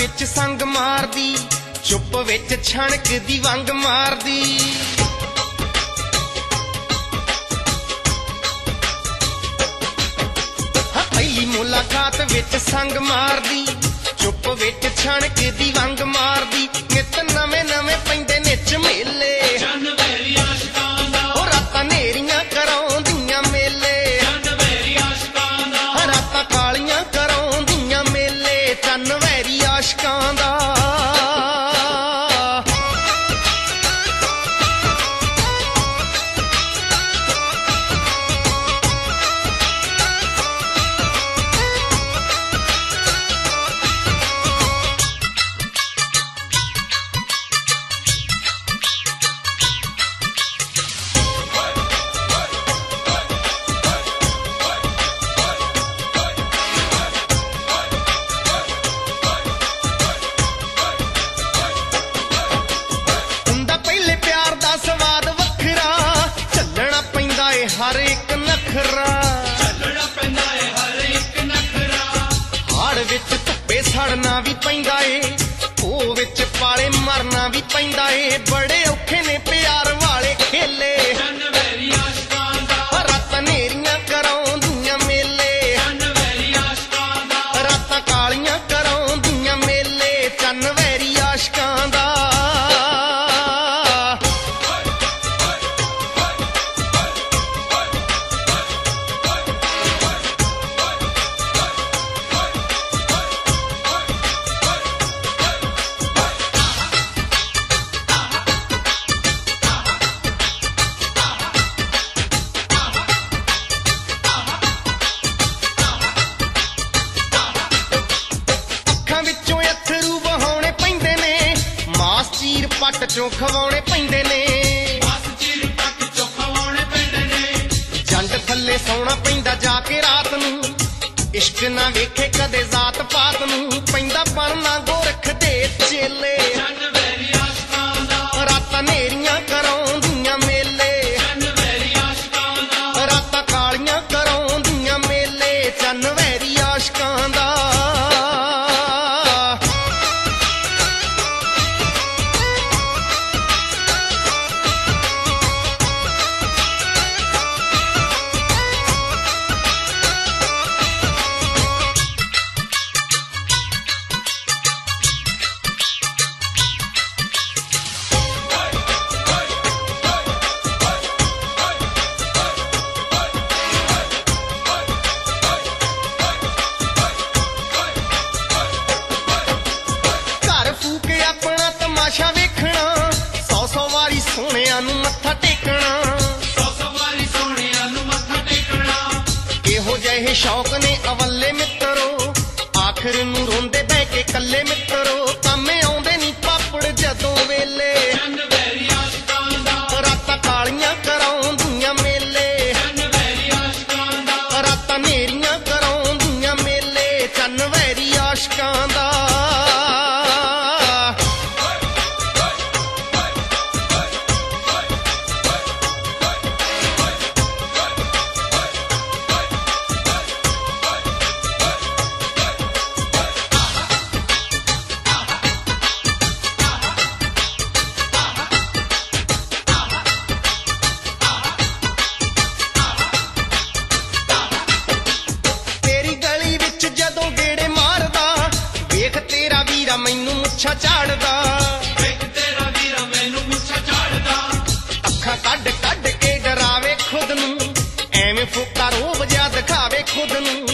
विच संग मारदी, चुप विच छणक दी वंग मारदी। पहली मुलाकात विच संग मारदी, चुप विच छणक दी वंग मारदी। नित नवे नवे पैंदे ने झमेले, रातां नेरियां कराउंदियां मेले, रातां कालियां कराउंदियां मेले, चन वैरी आशकां दा। हर एक नखरा चलना पैंदा है, हर एक नखरा। हाड़ विच धुप्पे सड़ना भी पैंदा है, ओ विच पाले मरना भी पैंदा है। बड़े औखे ने प्यार वाले खेले, रातां नेरियां कराउंदियां मेले, रातां कालियां कराउंदियां मेले, चन वैरी आशकां दा। पट चों खवाउणे पैंदे ने, जंड थल्ले सौना पैंदा जाके रात नूं। इश्क ना वेखे कदे जात पात नूं, पैंदा बनना गोरख दे चेले। रातां नेरियां कराउंदियां मेले, रातां कालियां कराउंदियां मेले, चन वैरी आशकां दा। तमाशा वेखना, सौ सौ वारी सोहणियां नूं मत्था टेकना, किहो जिहे शौक ने अवल्ले मित्रो, आखिर नूं रोंदे बह के कल्ले मित्रो। कामे आउंदे नी पापड़ जदों वेले, रातां कालियां कराउंदियां मेले, रातां नेरियां कराउंदियां मेले, चन वैरी आशकां दा। मैनू मुच्छा झाड़दा, अखां कड कड के डरावे खुद नूं, एवें फूका रोब जिहा दिखावे खुद नूं।